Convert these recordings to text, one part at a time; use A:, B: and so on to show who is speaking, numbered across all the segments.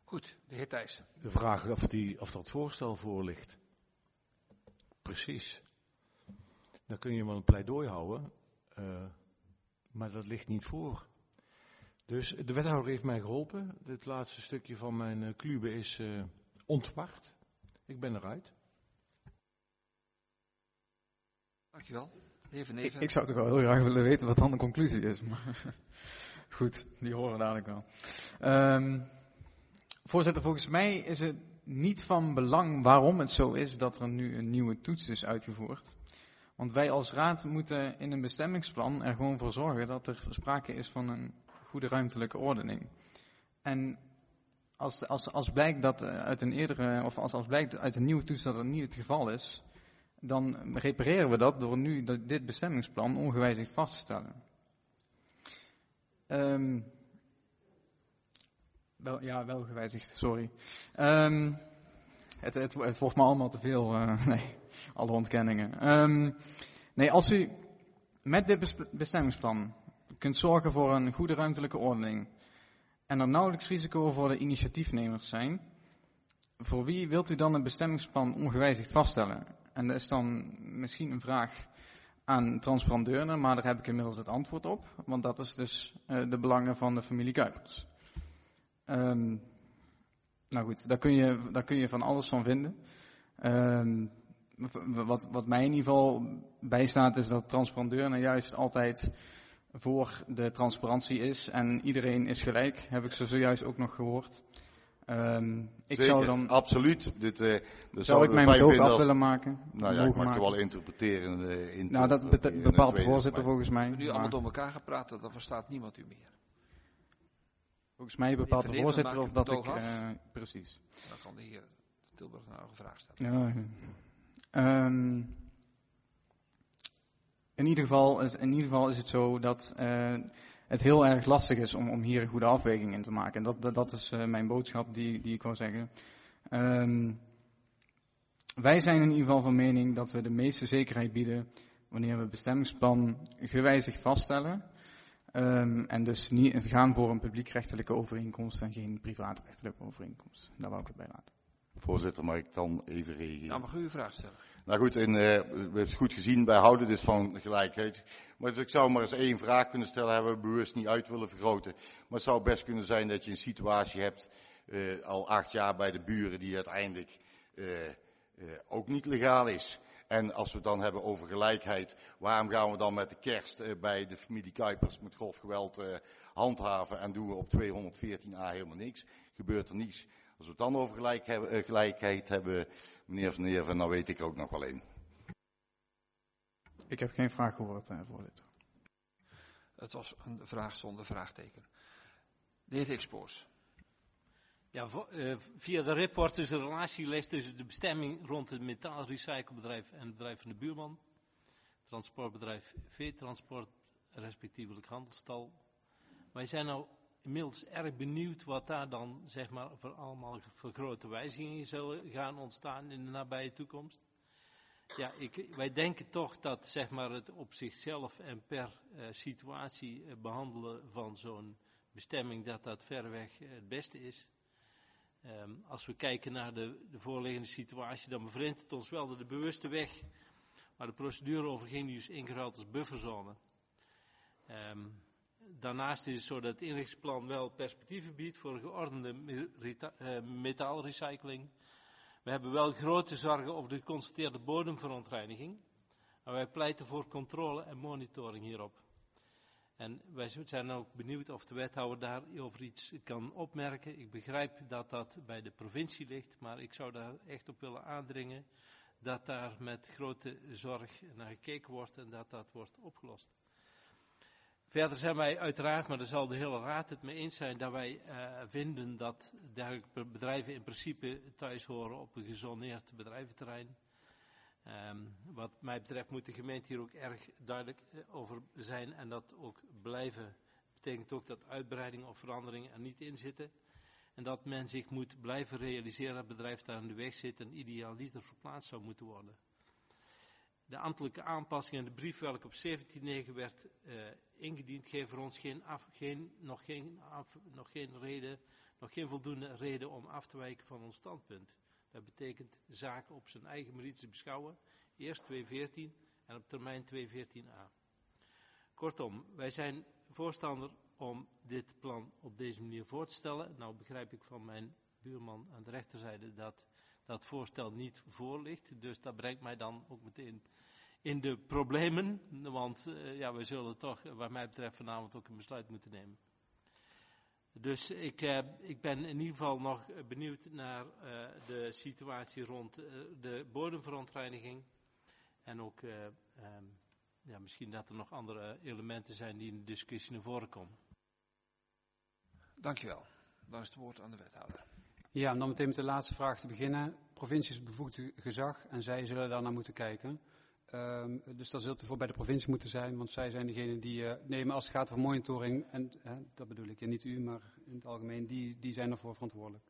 A: Goed, de heer Thijssen.
B: De vraag of dat voorstel voor ligt. Precies. Dan kun je wel een pleidooi houden, maar dat ligt niet voor. Dus de wethouder heeft mij geholpen. Het laatste stukje van mijn klube is ontward. Ik ben eruit.
A: Dankjewel. De heer Van Neven.
C: Ik zou toch wel heel graag willen weten wat dan de conclusie is. Maar goed, die horen dadelijk wel. Voorzitter, volgens mij is het niet van belang waarom het zo is dat er nu een nieuwe toets is uitgevoerd. Want wij als raad moeten in een bestemmingsplan er gewoon voor zorgen dat er sprake is van een goede ruimtelijke ordening. En als blijkt dat uit een eerdere, of als blijkt uit een nieuwe toets dat dat niet het geval is, dan repareren we dat door nu dit bestemmingsplan ongewijzigd vast te stellen. Wel gewijzigd, sorry. Het wordt me allemaal te veel, alle ontkenningen. Als u met dit bestemmingsplan kunt zorgen voor een goede ruimtelijke ordening en er nauwelijks risico voor de initiatiefnemers zijn, voor wie wilt u dan een bestemmingsplan ongewijzigd vaststellen? En dat is dan misschien een vraag aan Transparant Deurne, maar daar heb ik inmiddels het antwoord op, want dat is dus de belangen van de familie Kuipers. Nou goed, daar kun je van alles van vinden. Wat mij in ieder geval bijstaat is dat Transparant Deurne juist altijd voor de transparantie is en iedereen is gelijk, heb ik zojuist ook nog gehoord.
D: Zeker,
C: zou dan
D: absoluut.
C: zou ik mijn betoog af willen maken?
D: Nou ja, ik mag het wel interpreteren.
C: Nou, dat bepaalt de voorzitter volgens mij.
A: Nu allemaal door elkaar gaan praten, dan verstaat niemand u meer.
C: Volgens mij bepaalt de voorzitter of dat ik... precies.
A: Dan kan de heer Tilburg nou een vraag stellen.
C: Ja, in ieder geval is het zo dat het heel erg lastig is om hier een goede afweging in te maken. En dat is mijn boodschap die ik wil zeggen. Wij zijn in ieder geval van mening dat we de meeste zekerheid bieden wanneer we het bestemmingsplan gewijzigd vaststellen. En dus niet gaan voor een publiekrechtelijke overeenkomst en geen privaatrechtelijke overeenkomst. Daar wou ik het bij laten.
D: Voorzitter, mag ik dan even reageren?
A: Nou, mag u uw vraag stellen.
D: Nou goed, we hebben het goed gezien, wij houden dus van gelijkheid. Maar dus ik zou maar eens één vraag kunnen stellen, hebben we bewust niet uit willen vergroten. Maar het zou best kunnen zijn dat je een situatie hebt, al 8 jaar bij de buren, die uiteindelijk ook niet legaal is. En als we het dan hebben over gelijkheid, waarom gaan we dan met de kerst bij de familie Kuipers met grof geweld handhaven en doen we op 214a helemaal niks? Gebeurt er niets. Als we het dan over gelijkheid hebben, meneer Van Neerven, dan weet ik er ook nog wel één.
C: Ik heb geen vraag gehoord, voorzitter.
A: Het was een vraag zonder vraagteken. De heer Hikspoors.
E: Ja, via de rapport is een relatielist tussen de bestemming rond het metaalrecyclebedrijf en het bedrijf van de buurman. Transportbedrijf veetransport, respectievelijk handelstal. Wij zijn nou inmiddels erg benieuwd wat daar dan, zeg maar, voor allemaal voor grote wijzigingen zullen gaan ontstaan in de nabije toekomst. Ja, wij denken toch dat, zeg maar, het op zichzelf en per situatie behandelen van zo'n bestemming, dat verreweg het beste is. Als we kijken naar de voorliggende situatie, dan bevreemdt het ons wel dat de bewuste weg waar de procedure over ging, nu is ingeruild als bufferzone. Daarnaast is het zo dat het inrichtingsplan wel perspectieven biedt voor een geordende metaalrecycling. We hebben wel grote zorgen over de geconstateerde bodemverontreiniging. Maar wij pleiten voor controle en monitoring hierop. En wij zijn ook benieuwd of de wethouder daarover iets kan opmerken. Ik begrijp dat dat bij de provincie ligt, maar ik zou daar echt op willen aandringen dat daar met grote zorg naar gekeken wordt en dat wordt opgelost. Verder zijn wij uiteraard, maar daar zal de hele raad het mee eens zijn, dat wij vinden dat dergelijke bedrijven in principe thuis horen op een gezoneerd bedrijventerrein. Wat mij betreft moet de gemeente hier ook erg duidelijk over zijn en dat ook blijven. Dat betekent ook dat uitbreidingen of veranderingen er niet in zitten. En dat men zich moet blijven realiseren dat het bedrijf daar in de weg zit en ideaal niet verplaatst zou moeten worden. De ambtelijke aanpassing in de brief welke op 17/9 werd ingediend, geeft voor ons nog geen voldoende reden om af te wijken van ons standpunt. Dat betekent zaken op zijn eigen merites beschouwen, eerst 214 en op termijn 214a. Kortom, wij zijn voorstander om dit plan op deze manier voor te stellen. Nou begrijp ik van mijn buurman aan de rechterzijde dat dat voorstel niet voor ligt. Dus dat brengt mij dan ook meteen in de problemen. Want we zullen toch wat mij betreft vanavond ook een besluit moeten nemen. Dus ik ben in ieder geval nog benieuwd naar de situatie rond de bodemverontreiniging. En ook misschien dat er nog andere elementen zijn die in de discussie naar voren komen.
A: Dankjewel. Dan is het woord aan de wethouder.
F: Ja, om dan meteen met de laatste vraag te beginnen. Provincie is het bevoegd gezag en zij zullen daar naar moeten kijken. Dus dat zult ervoor bij de provincie moeten zijn, want zij zijn degene die nemen als het gaat over monitoring, en dat bedoel ik, niet u, maar in het algemeen, die zijn ervoor verantwoordelijk.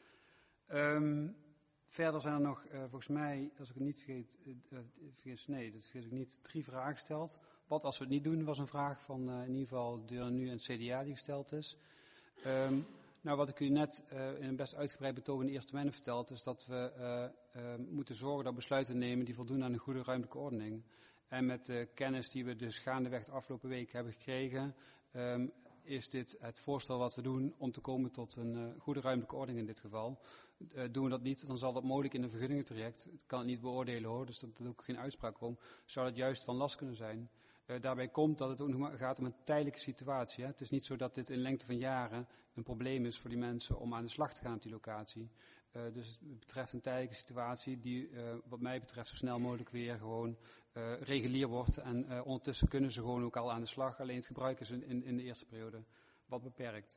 F: Verder zijn er nog, volgens mij, als ik het niet vergeet, 3 vragen gesteld. Wat als we het niet doen, was een vraag van in ieder geval de nu en het CDA die gesteld is. Nou, wat ik u net in een best uitgebreid betoog in de eerste termijn heb verteld, is dat we moeten zorgen dat besluiten nemen die voldoen aan een goede ruimtelijke ordening. En met de kennis die we dus gaandeweg de afgelopen week hebben gekregen, is dit het voorstel wat we doen om te komen tot een goede ruimtelijke ordening in dit geval. Doen we dat niet, dan zal dat mogelijk in een vergunningentraject, ik kan het niet beoordelen hoor, dus dat doe ik geen uitspraak om, zou dat juist van last kunnen zijn. Daarbij komt dat het ook nog maar gaat om een tijdelijke situatie. Hè. Het is niet zo dat dit in lengte van jaren een probleem is voor die mensen om aan de slag te gaan op die locatie. Dus het betreft een tijdelijke situatie die wat mij betreft zo snel mogelijk weer gewoon regulier wordt. En ondertussen kunnen ze gewoon ook al aan de slag. Alleen het gebruik is in de eerste periode wat beperkt.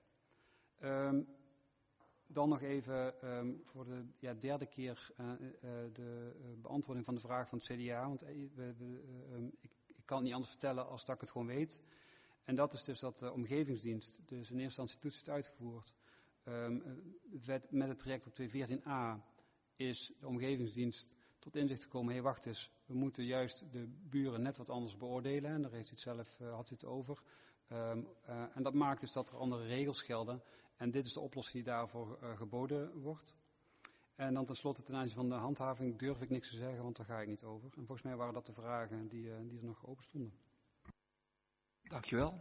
F: Dan nog even voor de derde keer de beantwoording van de vraag van het CDA. Want ik kan het niet anders vertellen als dat ik het gewoon weet. En dat is dus dat de omgevingsdienst dus in eerste instantie toets heeft uitgevoerd. Met het traject op 214a is de omgevingsdienst tot inzicht gekomen. Hé, wacht eens, we moeten juist de buren net wat anders beoordelen. En daar heeft hij het zelf had hij het over. En dat maakt dus dat er andere regels gelden. En dit is de oplossing die daarvoor geboden wordt. En dan tenslotte ten aanzien van de handhaving durf ik niks te zeggen, want daar ga ik niet over. En volgens mij waren dat de vragen die er nog open stonden.
A: Dankjewel.